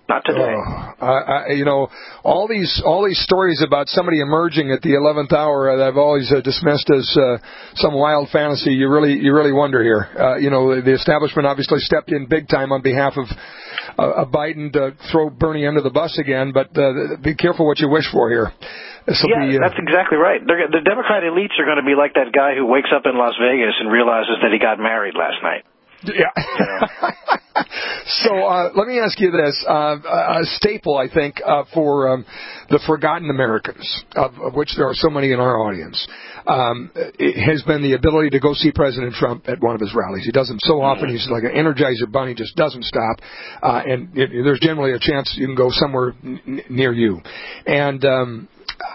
Not today. Uh, I, I, you know, all these all these stories about somebody emerging at the eleventh hour that I've always uh, dismissed as uh, some wild fantasy. You really you really wonder here. Uh, you know, the establishment obviously stepped in big time on behalf of uh, Biden to throw Bernie under the bus again. But uh, be careful what you wish for here. This'll yeah, be, uh, that's exactly right. They're, the Democrat elites are going to be like that guy who wakes up in Las Vegas and realizes that he got married last night. Yeah. So uh, let me ask you this. Uh, a staple, I think, uh, for um, the forgotten Americans, of, of which there are so many in our audience, um, it has been the ability to go see President Trump at one of his rallies. He does them so often. He's like an Energizer bunny, just doesn't stop. Uh, and it, there's generally a chance you can go somewhere n- near you. And... Um,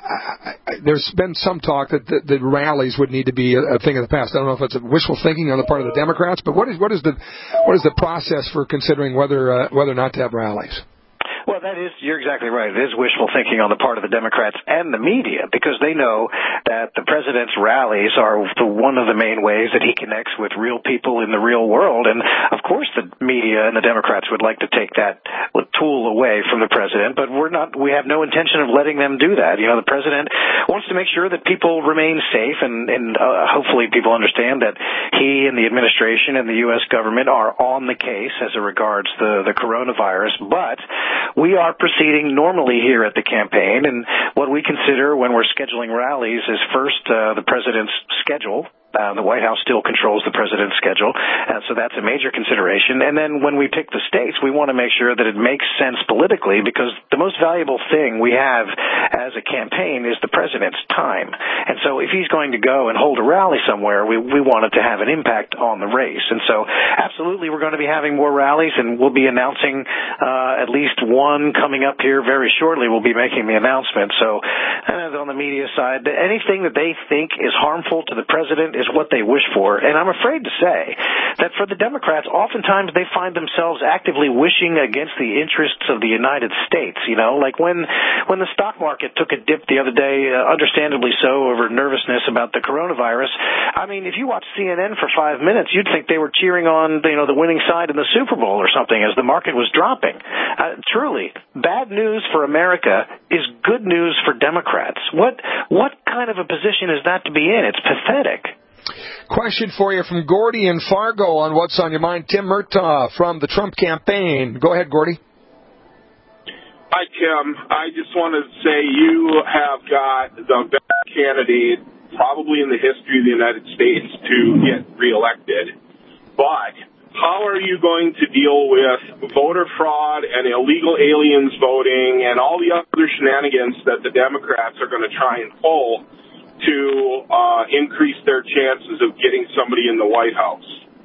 I, I, there's been some talk that the, the rallies would need to be a, a thing of the past. I don't know if it's a wishful thinking on the part of the Democrats, but what is what is the what is the process for considering whether uh, whether or not to have rallies? Well, that is, you're exactly right. It is wishful thinking on the part of the Democrats and the media, because they know that the president's rallies are the, one of the main ways that he connects with real people in the real world. And, of course, the media and the Democrats would like to take that tool away from the president, but we're not, we have no intention of letting them do that. You know, the president wants to make sure that people remain safe, and, and uh, hopefully people understand that he and the administration and the U S government are on the case as it regards the, the coronavirus, but we are proceeding normally here at the campaign, and what we consider when we're scheduling rallies is first uh, the president's schedule. Uh, the White House still controls the president's schedule, uh, so that's a major consideration. And then when we pick the states, we want to make sure that it makes sense politically, because the most valuable thing we have as a campaign is the president's time. And so if he's going to go and hold a rally somewhere, we, we want it to have an impact on the race. And so absolutely we're going to be having more rallies, and we'll be announcing uh, at least one coming up here very shortly. We'll be making the announcement. So uh, on the media side, anything that they think is harmful to the president is what they wish for. And I'm afraid to say that for the Democrats, oftentimes they find themselves actively wishing against the interests of the United States. You know, like when when the stock market took a dip the other day, uh, understandably so, over nervousness about the coronavirus. I mean, if you watch C N N for five minutes, you'd think they were cheering on, you know, the winning side in the Super Bowl or something as the market was dropping. Uh, truly, bad news for America is good news for Democrats. What what kind of a position is that to be in? It's pathetic. Question for you from Gordy in Fargo on What's on Your Mind. Tim Murtaugh from the Trump campaign. Go ahead, Gordy. Hi, Tim. I just want to say you have got the best candidate probably in the history of the United States to get reelected. But how are you going to deal with voter fraud and illegal aliens voting and all the other shenanigans that the Democrats are going to try and pull to uh, increase their chances of getting somebody in the White House?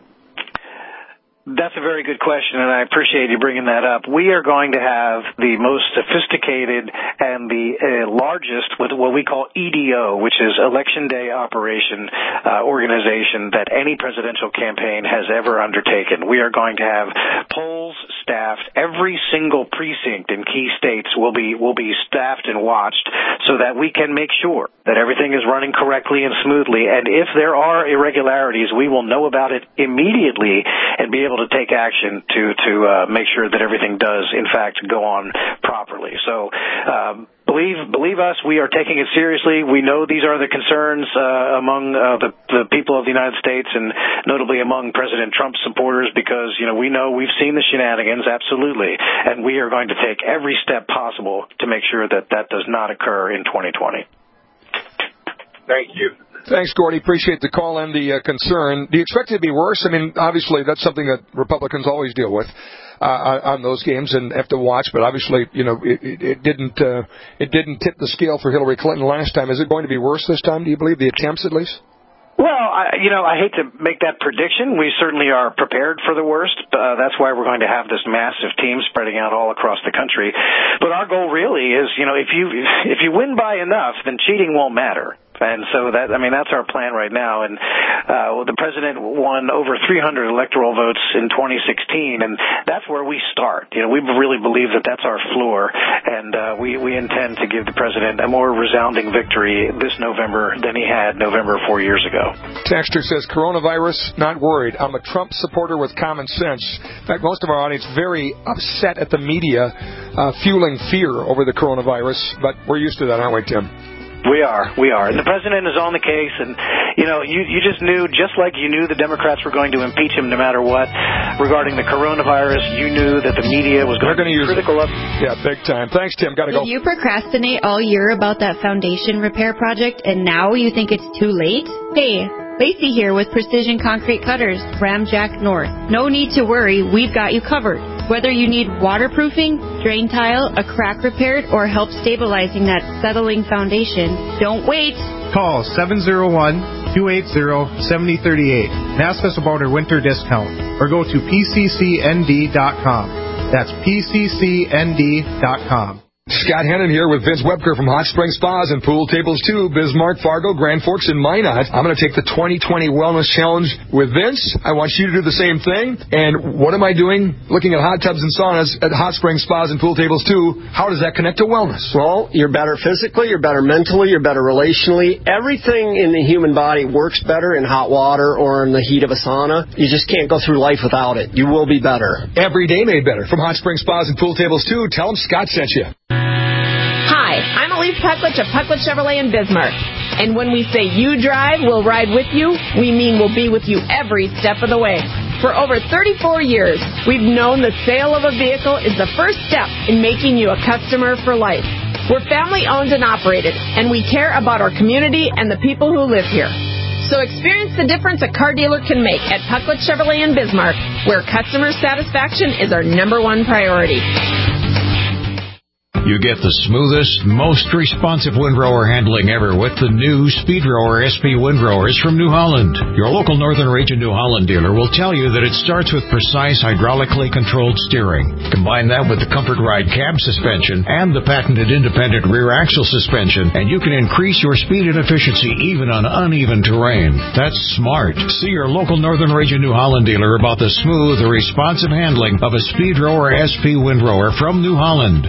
That's a very good question, and I appreciate you bringing that up. We are going to have the most sophisticated and the uh, largest, with what we call E D O, which is Election Day Operation uh, organization that any presidential campaign has ever undertaken. We are going to have polls staffed. Every single precinct in key states will be will be staffed and watched so that we can make sure that everything is running correctly and smoothly. And if there are irregularities, we will know about it immediately and be able to take action to to uh, make sure that everything does, in fact, go on properly. So um, believe believe us, we are taking it seriously. We know these are the concerns uh, among uh, the, the people of the United States, and notably among President Trump's supporters, because, you know, we know we've seen the shenanigans, absolutely, and we are going to take every step possible to make sure that that does not occur in twenty twenty. Thank you. Thanks, Gordy. Appreciate the call and the uh, concern. Do you expect it to be worse? I mean, obviously, that's something that Republicans always deal with uh, on those games and have to watch. But obviously, you know, it, it, it didn't uh, it didn't tip the scale for Hillary Clinton last time. Is it going to be worse this time? Do you believe the attempts, at least? Well, I, you know, I hate to make that prediction. We certainly are prepared for the worst. Uh, that's why we're going to have this massive team spreading out all across the country. But our goal really is, you know, if you if you win by enough, then cheating won't matter. And so that, I mean, that's our plan right now. And uh, the president won over three hundred electoral votes in twenty sixteen, and that's where we start. You know, we really believe that that's our floor, and uh, we, we intend to give the president a more resounding victory this November than he had November four years ago. Texter says, coronavirus, not worried. I'm a Trump supporter with common sense. In fact, most of our audience very upset at the media uh, fueling fear over the coronavirus, but we're used to that, aren't we, Tim? We are, we are. And the president is on the case, and, you know, you, you just knew, just like you knew the Democrats were going to impeach him no matter what, regarding the coronavirus, you knew that the media was going to be critical of. Yeah, big time. Thanks, Tim. Got to go. Did you procrastinate all year about that foundation repair project, and now you think it's too late? Hey, Lacey here with Precision Concrete Cutters, Ramjack North. No need to worry, we've got you covered. Whether you need waterproofing, drain tile, a crack repaired, or help stabilizing that settling foundation, don't wait. Call seven oh one, two eight zero, seven oh three eight and ask us about our winter discount, or go to P C C N D dot com. That's P C C N D dot com. Scott Hennon here with Vince Webker from Hot Spring Spas and Pool Tables two, Bismarck, Fargo, Grand Forks, and Minot. I'm going to take the twenty twenty Wellness Challenge with Vince. I want you to do the same thing. And what am I doing? Looking at hot tubs and saunas at Hot Spring Spas and Pool Tables two. How does that connect to wellness? Well, you're better physically, you're better mentally, you're better relationally. Everything in the human body works better in hot water or in the heat of a sauna. You just can't go through life without it. You will be better. Every day made better. From Hot Spring Spas and Pool Tables two, tell them Scott sent you. Hi, I'm Elise Pucklich of Pucklich Chevrolet in Bismarck. And when we say you drive, we'll ride with you, we mean we'll be with you every step of the way. For over thirty-four years, we've known the sale of a vehicle is the first step in making you a customer for life. We're family owned and operated, and we care about our community and the people who live here. So experience the difference a car dealer can make at Pucklich Chevrolet in Bismarck, where customer satisfaction is our number one priority. You get the smoothest, most responsive windrower handling ever with the new Speedrower S P windrowers from New Holland. Your local Northern Region New Holland dealer will tell you that it starts with precise hydraulically controlled steering. Combine that with the Comfort Ride cab suspension and the patented independent rear axle suspension, and you can increase your speed and efficiency even on uneven terrain. That's smart. See your local Northern Region New Holland dealer about the smooth, responsive handling of a Speedrower S P windrower from New Holland.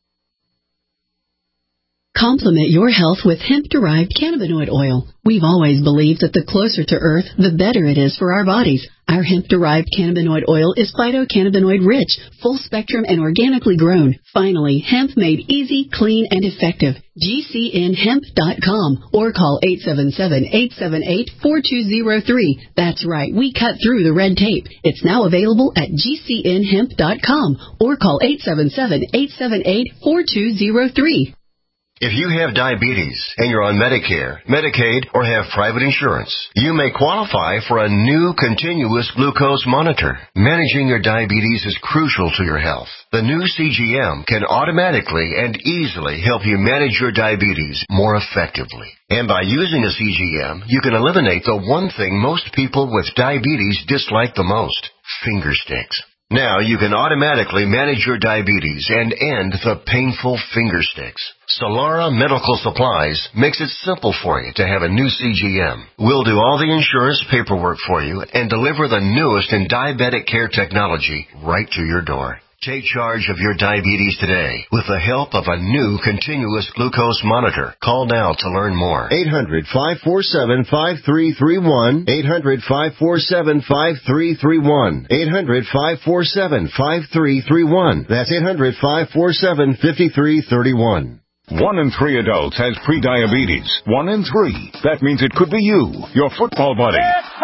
Complement your health with hemp-derived cannabinoid oil. We've always believed that the closer to Earth, the better it is for our bodies. Our hemp-derived cannabinoid oil is phytocannabinoid rich, full-spectrum, and organically grown. Finally, hemp made easy, clean, and effective. G C N hemp dot com or call eight seven seven, eight seven eight, four two zero three. That's right, we cut through the red tape. It's now available at G C N hemp dot com or call eight seven seven, eight seven eight, four two zero three. If you have diabetes and you're on Medicare, Medicaid, or have private insurance, you may qualify for a new continuous glucose monitor. Managing your diabetes is crucial to your health. The new C G M can automatically and easily help you manage your diabetes more effectively. And by using a C G M, you can eliminate the one thing most people with diabetes dislike the most: finger sticks. Now you can automatically manage your diabetes and end the painful finger sticks. Solara Medical Supplies makes it simple for you to have a new C G M. We'll do all the insurance paperwork for you and deliver the newest in diabetic care technology right to your door. Take charge of your diabetes today with the help of a new continuous glucose monitor. Call now to learn more. eight hundred, five four seven, five three three one. eight hundred, five four seven, five three three one. eight hundred, five four seven, five three three one. That's eight hundred, five four seven, five three three one. One in three adults has prediabetes. One in three. That means it could be you, your football buddy,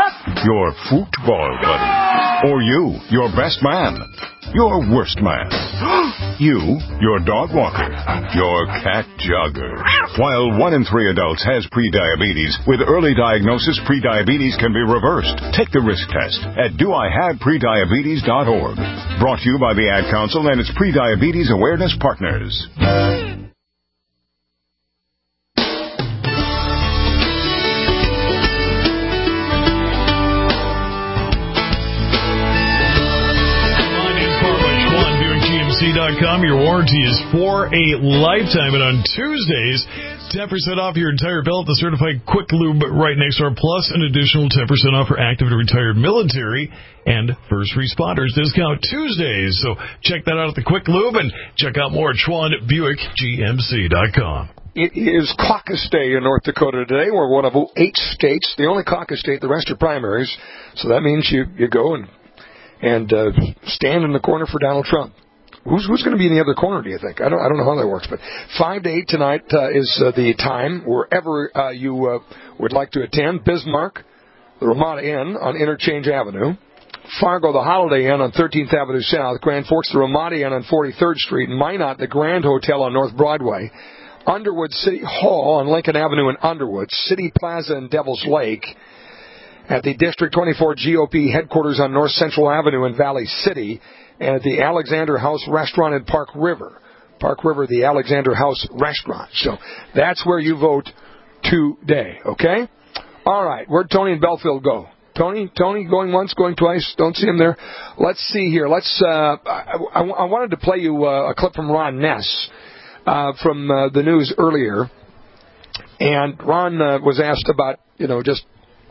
your football buddy, or you, your best man, your worst man, you, your dog walker, your cat jogger. While one in three adults has prediabetes, with early diagnosis, prediabetes can be reversed. Take the risk test at do I have prediabetes dot org. Brought to you by the Ad Council and its Prediabetes Awareness Partners. dot com. Your warranty is for a lifetime. And on Tuesdays, ten percent off your entire bill at the certified Quick Lube right next door, plus an additional ten percent off for active and retired military and first responders discount Tuesdays. So check that out at the Quick Lube and check out more at Schwann Buick G M C dot com. It is caucus day in North Dakota today. We're one of eight states, the only caucus state. The rest are primaries. So that means you, you go and and uh, stand in the corner for Donald Trump. Who's who's going to be in the other corner, do you think? I don't I don't know how that works. But five to eight tonight uh, is uh, the time, wherever uh, you uh, would like to attend. Bismarck, the Ramada Inn on Interchange Avenue. Fargo, the Holiday Inn on thirteenth Avenue South. Grand Forks, the Ramada Inn on forty-third Street. Minot, the Grand Hotel on North Broadway. Underwood City Hall on Lincoln Avenue in Underwood. City Plaza in Devil's Lake. At the District twenty-four G O P headquarters on North Central Avenue in Valley City, and at the Alexander House Restaurant in Park River. Park River, the Alexander House Restaurant. So that's where you vote today, okay? All right, where'd Tony and Belfield go? Tony, Tony, going once, going twice. Don't see him there. Let's see here. Let's. Uh, I, I, I wanted to play you uh, a clip from Ron Ness uh, from uh, the news earlier, and Ron uh, was asked about, you know, just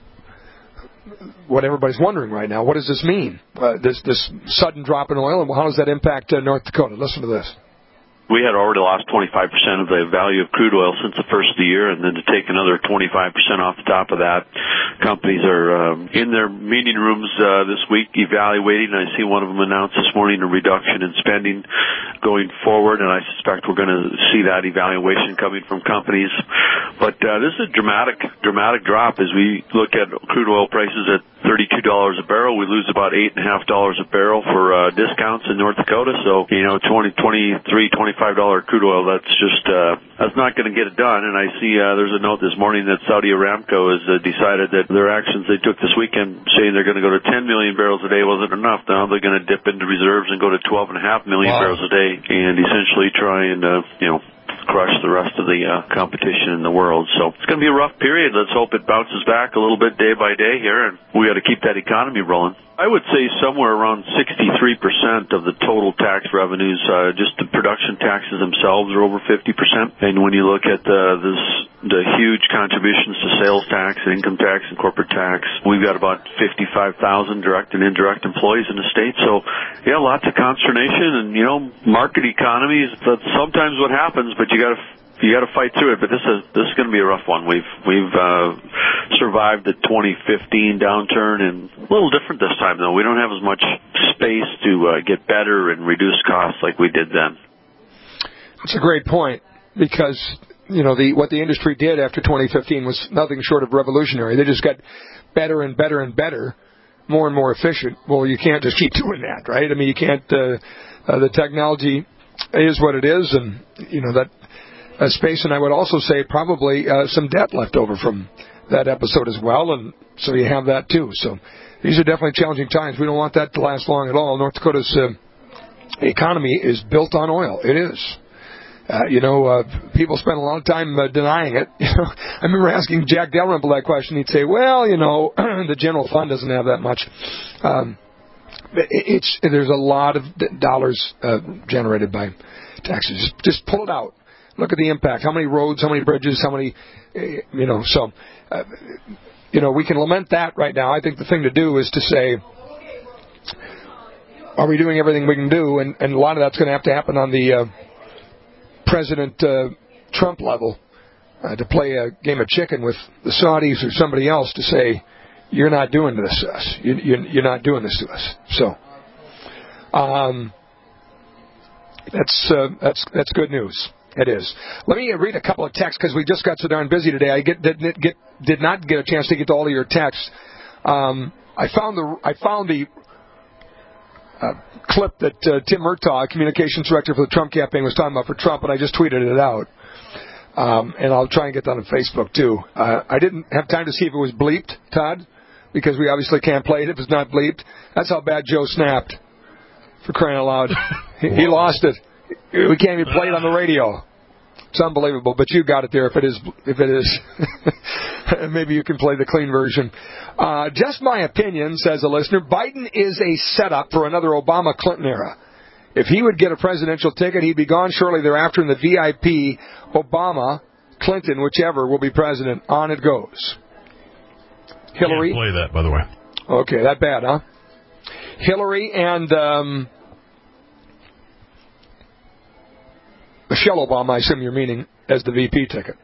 what everybody's wondering right now. What does this mean? Uh, this this sudden drop in oil, and how does that impact uh, North Dakota? Listen to this. We had already lost twenty-five percent of the value of crude oil since the first of the year, and then to take another twenty-five percent off the top of that, companies are um, in their meeting rooms uh, this week evaluating. I see one of them announce this morning a reduction in spending going forward, and I suspect we're going to see that evaluation coming from companies. But uh, this is a dramatic, dramatic drop as we look at crude oil prices at thirty-two dollars a barrel. We lose about eight and a half dollars a barrel for uh, discounts in North Dakota. So, you know, twenty, twenty-three, twenty-five dollars crude oil, that's just, uh, that's not going to get it done. And I see uh, there's a note this morning that Saudi Aramco has uh, decided that their actions they took this weekend saying they're going to go to ten million barrels a day wasn't enough. Now they're going to dip into reserves and go to twelve and a half million wow. barrels a day and essentially try and, uh, you know, crush the rest of the uh, competition in the world. So it's going to be a rough period. Let's hope it bounces back a little bit day by day here, and we got to keep that economy rolling. I would say somewhere around sixty-three percent of the total tax revenues, uh, just the production taxes themselves are over fifty percent. And when you look at uh, this, the huge contributions to sales tax, income tax, and corporate tax, we've got about fifty-five thousand direct and indirect employees in the state. So, yeah, lots of consternation, and, you know, market economies, that's sometimes what happens, but you got to You got to fight through it, but this is this is going to be a rough one. We've we've uh, survived the twenty fifteen downturn, and a little different this time though. We don't have as much space to uh, get better and reduce costs like we did then. That's a great point, because you know the what the industry did after twenty fifteen was nothing short of revolutionary. They just got better and better and better, more and more efficient. Well, you can't just keep doing that, right? I mean, you can't. Uh, uh, the technology is what it is, and you know that. Uh, space, and I would also say probably uh, some debt left over from that episode as well, and so you have that too. So these are definitely challenging times. We don't want that to last long at all. North Dakota's uh, economy is built on oil. It is. Uh, you know, uh, people spend a lot of time uh, denying it. You know, I remember asking Jack Dalrymple that question. He'd say, well, you know, the general fund doesn't have that much. Um, it's there's a lot of dollars uh, generated by taxes. Just, just pull it out. Look at the impact. How many roads, how many bridges, how many, you know, so, uh, you know, we can lament that right now. I think the thing to do is to say, are we doing everything we can do? And, and a lot of that's going to have to happen on the uh, President uh, Trump level, uh, to play a game of chicken with the Saudis or somebody else to say, you're not doing this to us. You, you, you're not doing this to us. So, um, that's uh, that's that's good news. It is. Let me read a couple of texts because we just got so darn busy today. I get, did, get, did not get a chance to get to all of your texts. Um, I found the I found the uh, clip that uh, Tim Murtaugh, communications director for the Trump campaign, was talking about for Trump, and I just tweeted it out. Um, and I'll try and get that on Facebook too. Uh, I didn't have time to see if it was bleeped, Todd, because we obviously can't play it if it's not bleeped. That's how bad Joe snapped. For crying out loud, he, he lost it. We can't even play it on the radio. It's unbelievable, but you got it there if it is. If it is, maybe you can play the clean version. Uh, just my opinion, says a listener. Biden is a setup for another Obama-Clinton era. If he would get a presidential ticket, he'd be gone shortly thereafter, and the V I P, Obama, Clinton, whichever, will be president. On it goes. Hillary. Can't play that, by the way. Okay, that bad, huh? Hillary and um, Michelle Obama, I assume you're meaning, as the V P ticket.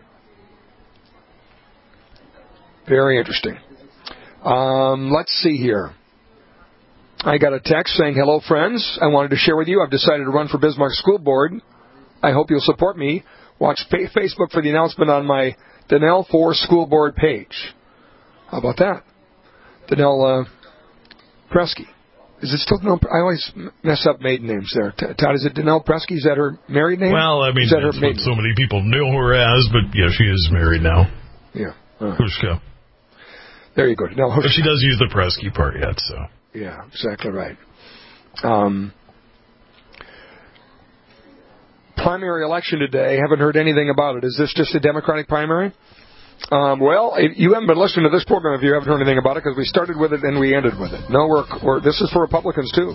Very interesting. Um, let's see here. I got a text saying, hello, friends. I wanted to share with you. I've decided to run for Bismarck School Board. I hope you'll support me. Watch fa- Facebook for the announcement on my Donnell four School Board page. How about that? Donnell uh, Presky. Is it still Donnell? I always mess up maiden names there. Todd, is it Donnell Presky? Is that her married name? Well, I mean, is that that's her what so many people knew her as, but yeah, she is married now. Yeah. Uh, Hushka. There you go. No, but she does use the Presky part yet, so. Yeah, exactly right. Um, primary election today. Haven't heard anything about it. Is this just a Democratic primary? Um, well, you haven't been listening to this program if you haven't heard anything about it, because we started with it and we ended with it. No, we're, we're this is for Republicans too.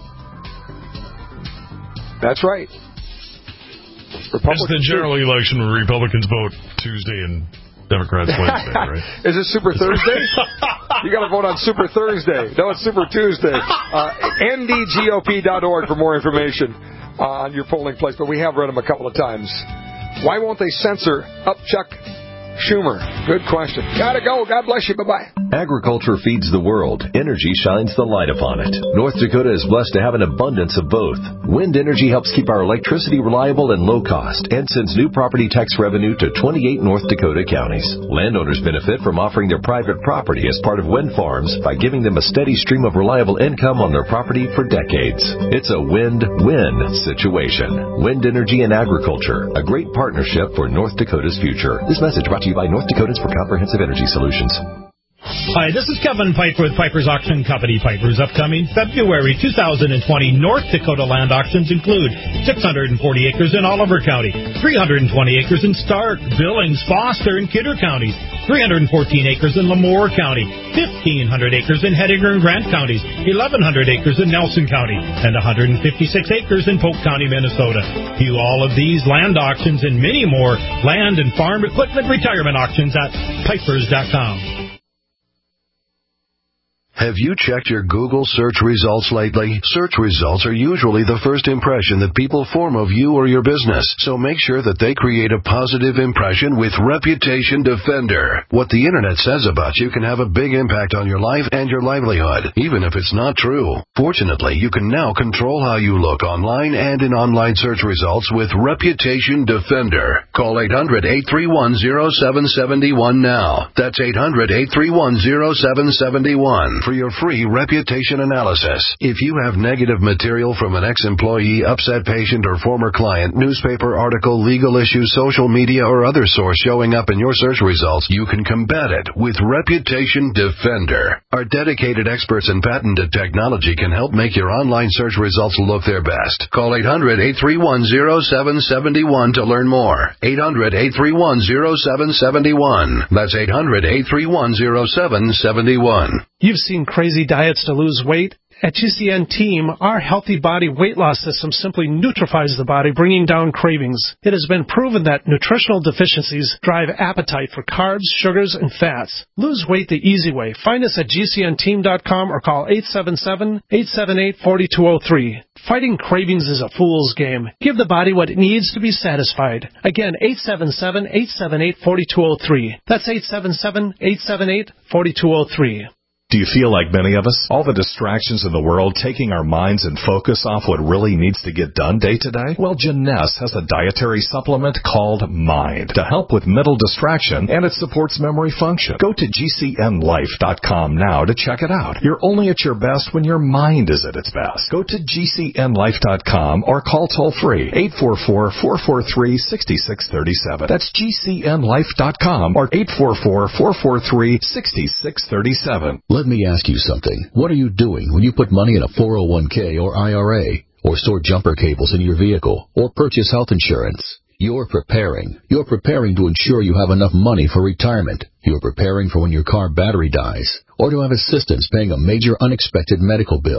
That's right. Republicans it's the general too. Election where Republicans vote Tuesday and Democrats Wednesday, right? Is it Super Thursday? You got to vote on Super Thursday. No, it's Super Tuesday. Uh, N D G O P dot org for more information uh, on your polling place. But we have read them a couple of times. Why won't they censor up Chuck Schumer? Good question. Gotta go. God bless you. Bye-bye. Agriculture feeds the world. Energy shines the light upon it. North Dakota is blessed to have an abundance of both. Wind energy helps keep our electricity reliable and low cost and sends new property tax revenue to twenty-eight North Dakota counties. Landowners benefit from offering their private property as part of wind farms by giving them a steady stream of reliable income on their property for decades. It's a win-win situation. Wind energy and agriculture, a great partnership for North Dakota's future. This message brought to you by North Dakotans for Comprehensive Energy Solutions. Hi, this is Kevin Piper with Piper's Auction Company. Piper's upcoming February two thousand twenty North Dakota land auctions include six hundred forty acres in Oliver County, three hundred twenty acres in Stark, Billings, Foster, and Kidder counties, three hundred fourteen acres in Lemoore County, fifteen hundred acres in Hettinger and Grant counties, eleven hundred acres in Nelson County, and one hundred fifty-six acres in Polk County, Minnesota. View all of these land auctions and many more land and farm equipment retirement auctions at pipers dot com. Have you checked your Google search results lately? Search results are usually the first impression that people form of you or your business, so make sure that they create a positive impression with Reputation Defender. What the internet says about you can have a big impact on your life and your livelihood, even if it's not true. Fortunately, you can now control how you look online and in online search results with Reputation Defender. Call eight hundred, eight three one, zero seven seven one now. That's eight hundred, eight three one, zero seven seven one. For your free reputation analysis. If you have negative material from an ex-employee, upset patient, or former client, newspaper article, legal issue, social media, or other source showing up in your search results, you can combat it with Reputation Defender. Our dedicated experts in patented technology can help make your online search results look their best. Call eight hundred, eight three one, zero seven seven one to learn more. eight hundred, eight three one, zero seven seven one. That's eight hundred, eight three one, zero seven seven one. You've seen crazy diets to lose weight? At G C N Team, our Healthy Body Weight Loss System simply neutralizes the body, bringing down cravings. It has been proven that nutritional deficiencies drive appetite for carbs, sugars, and fats. Lose weight the easy way. Find us at G C N team dot com or call eight seven seven, eight seven eight, four two zero three. Fighting cravings is a fool's game. Give the body what it needs to be satisfied. Again, eight seven seven, eight seven eight, four two zero three. That's eight seven seven, eight seven eight, four two zero three. Do you feel like many of us? All the distractions in the world taking our minds and focus off what really needs to get done day to day? Well, Jeunesse has a dietary supplement called Mind to help with mental distraction, and it supports memory function. Go to G C N life dot com now to check it out. You're only at your best when your mind is at its best. Go to G C N life dot com or call toll-free eight four four, four four three, six six three seven. That's G C N life dot com or eight four four, four four three, six six three seven. Let me ask you something. What are you doing when you put money in a four oh one k or I R A, or store jumper cables in your vehicle, or purchase health insurance? You're preparing. You're preparing to ensure you have enough money for retirement. You're preparing for when your car battery dies, or to have assistance paying a major unexpected medical bill.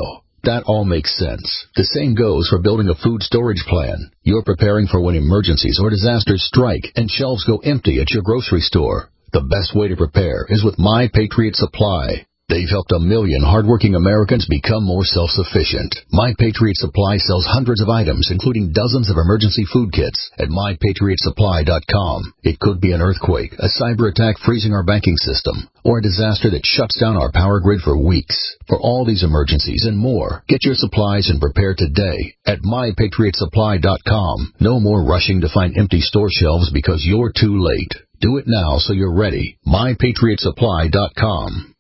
That all makes sense. The same goes for building a food storage plan. You're preparing for when emergencies or disasters strike and shelves go empty at your grocery store. The best way to prepare is with My Patriot Supply. They've helped a million hardworking Americans become more self-sufficient. My Patriot Supply sells hundreds of items, including dozens of emergency food kits at my patriot supply dot com. It could be an earthquake, a cyber attack freezing our banking system, or a disaster that shuts down our power grid for weeks. For all these emergencies and more, get your supplies and prepare today at my patriot supply dot com. No more rushing to find empty store shelves because you're too late. Do it now so you're ready. my patriot supply dot com.